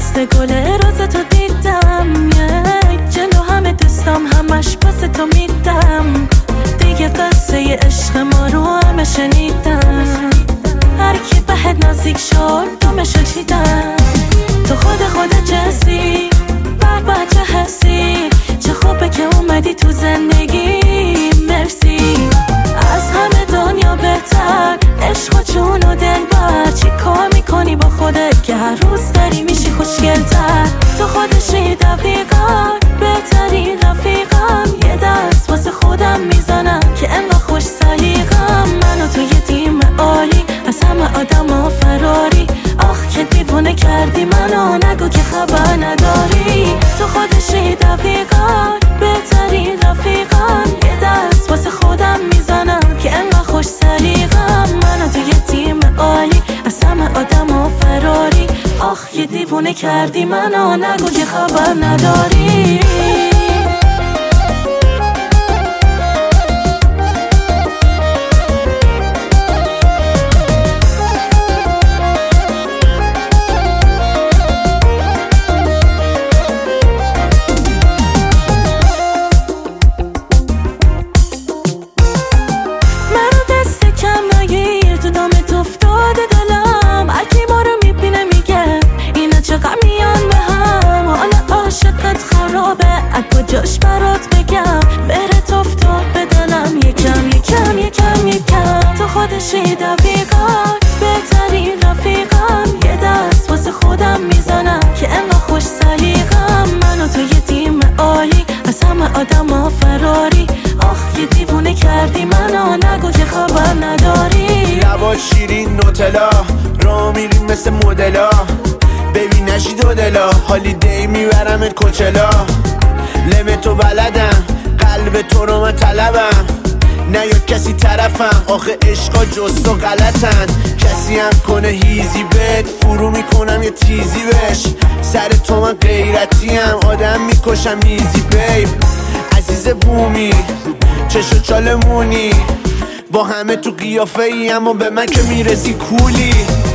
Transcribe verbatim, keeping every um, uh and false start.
مثل گل راز تو دیدم، یک جلو همه دوستام همش پاس تو میدم. دیگه قصه عشق ما رو همه شنیدم، هر کی بهت نزدیک شد دومشو چیدم. تو خود خود جنسی بر بچه حسی، چه خوبه که اومدی تو زندگی، مرسی. از همه دنیا بهتر عشق و جون و دل بر، چی کار میکنی با خودت که هر روز داری میشی خوشگلتر. تو خودشی دقیقا بهترین رفیقم، یه دست واسه خودم میزنم که انقدر خوش سلیقم. من و تو یه تیم عالی، از همه آدم ها فراری. آخ که دیوونه کردی منو، نگو که خبر نداری. تو خودشی دقیقا بهترین رفیقم، یه دست واسه خودم میزنم که انقدر خوش سلیقم. من و تو یه تیم عالی، از همه آدم ها فراری. آخ که دیوونه کردی منو، نگو که خبر نداری. کجاش برات بگم، برت افتاد به دلم یکم یکم یکم یکم. تو خودشی دقیقا بهترین رفیقم، یه دست واسه خودم میزنم که انقدر خوش سلیقم. من و تو یه تیم عالی، از همه آدم ها فراری. آخ که دیوونه کردی منو، نگو که خبر نداری. لبات شیرین نوتلا، را میریم مثل مدلا. ببین نشی دو دلا، حالی دی میبرمت کوچلا. لم تو بلدم، قلب تو رو من طلبم. نیاد کسی طرفم، آخه عشقا جز تو غلطن. کسی هم کنه هیزی بد، فرو میکنم یه تیزی بش. سر تو من غیرتیم، آدم میکشم میزی بیب. عزیز بومی چشو چالمونی، با همه تو قیافه ای اما به من که میرسی کولی.